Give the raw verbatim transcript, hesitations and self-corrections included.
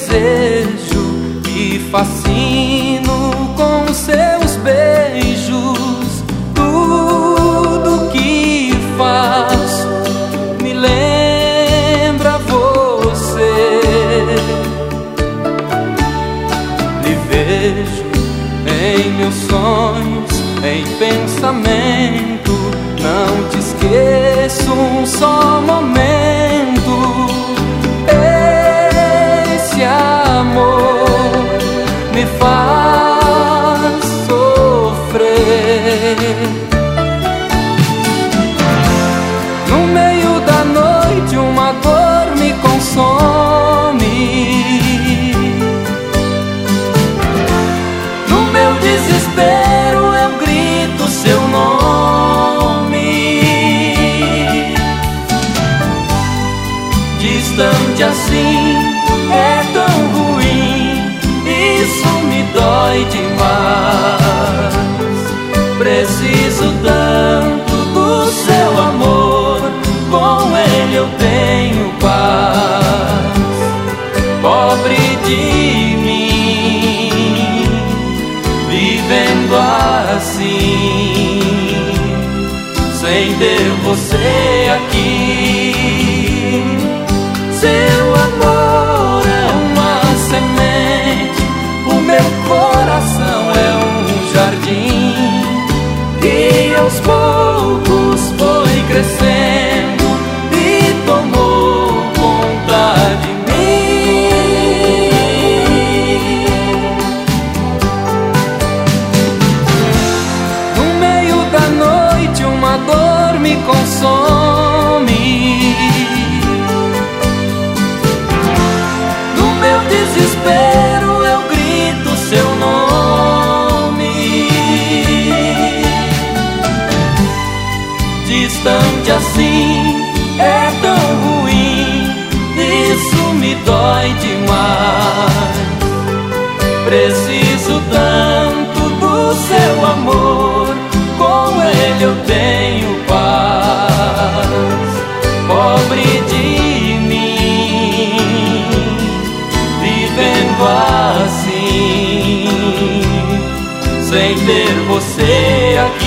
desejo e fascino com seus beijos. Tudo que faço me lembra você. Lhe vejo em meus sonhos, em pensamento. Não te esqueço um só momento. Esse amor me faz sofrer. No meio da noite uma dor me consome. No meu desespero eu grito seu nome. Distante assim é tão ruim, isso me dói demais. Preciso tanto do seu amor, com ele eu tenho paz. Pobre de mim, vivendo assim, sem ter você aqui. Seu amor é uma semente, o meu coração é um jardim, e aos poucos foi crescendo e tomou conta de mim. No meio da noite uma dor me consome. Desespero eu grito seu nome. Distante assim é tão ruim, isso me dói demais. Preciso tanto do seu amor, com ele eu tenho paz. Pobre de mim, vivendo assim, sem ter você aqui.